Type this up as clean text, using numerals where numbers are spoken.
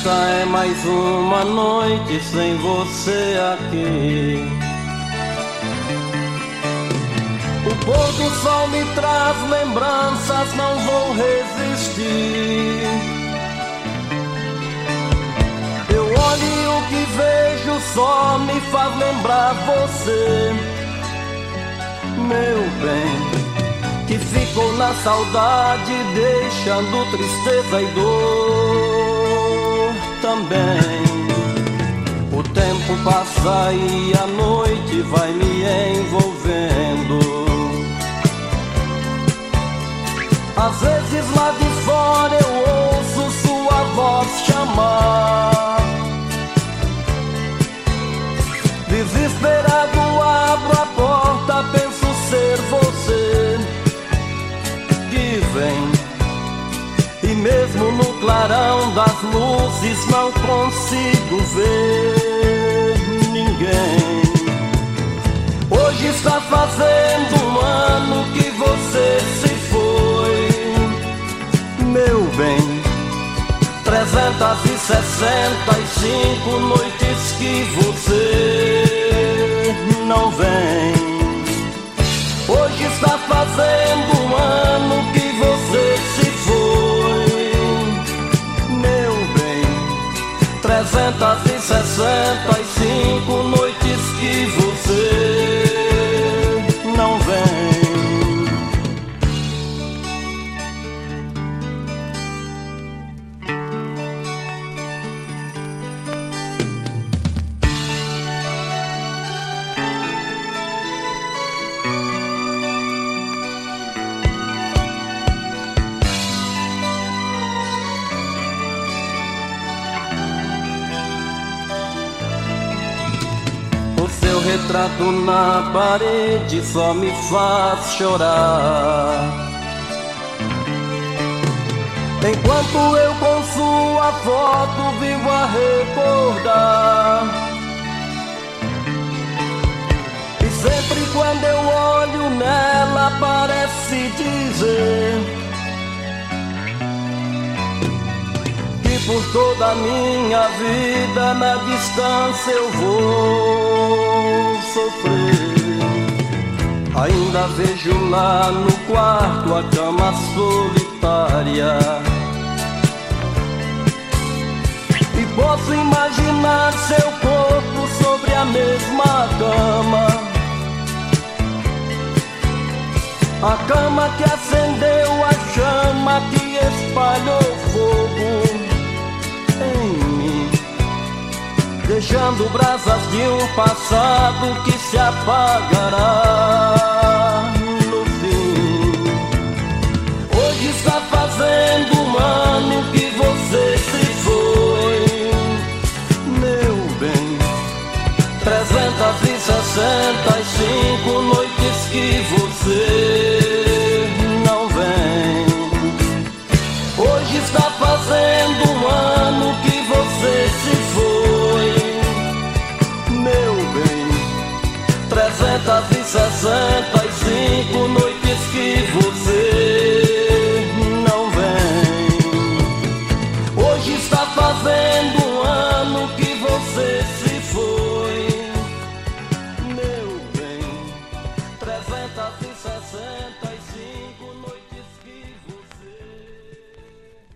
Esta é mais uma noite sem você aqui. O pôr do sol me traz lembranças, não vou resistir. Eu olho e o que vejo só me faz lembrar você, meu bem, que ficou na saudade, deixando tristeza e dor também. O tempo passa e a noite vai me envolvendo. Às vezes lá de fora eu ouço sua voz chamar. Desesperado abro a porta, penso ser você que vem. E mesmo no clarão das luzes não consigo ver ninguém. Hoje está fazendo um ano que você se foi, meu bem. 365 noites que você não vem. Hoje está fazendo um ano que você se foi, meu bem. 365 noites que você não vem. Seu retrato na parede só me faz chorar. Enquanto eu com sua foto vivo a recordar. E sempre quando eu olho nela parece dizer que por toda a minha vida na distância eu vou sofrer. Ainda vejo lá no quarto a cama solitária e posso imaginar seu corpo sobre a mesma cama. A cama que acendeu a chama que espalhou fogo em mim, deixando brasas de um passado que se apagará no fim. Hoje está fazendo um ano que você se foi, meu bem. 365 noites que você não vem. Hoje está fazendo um ano que você se foi, meu bem. 360